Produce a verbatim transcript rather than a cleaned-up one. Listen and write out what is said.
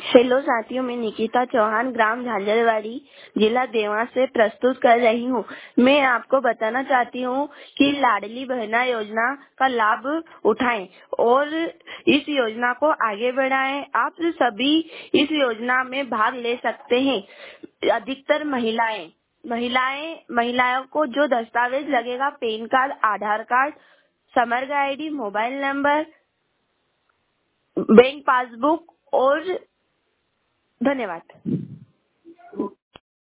Hello साथियों, मैं निकिता चौहान ग्राम झांझरवाड़ी जिला देवास से प्रस्तुत कर रही हूँ। मैं आपको बताना चाहती हूँ कि लाडली बहना योजना का लाभ उठाएं और इस योजना को आगे बढ़ाएं। आप सभी इस योजना में भाग ले सकते हैं। अधिकतर महिलाएं महिलाएं महिलाओं को जो दस्तावेज लगेगा, PAN card, Aadhaar card, Samagra ID, mobile number, bank passbook और धन्यवाद।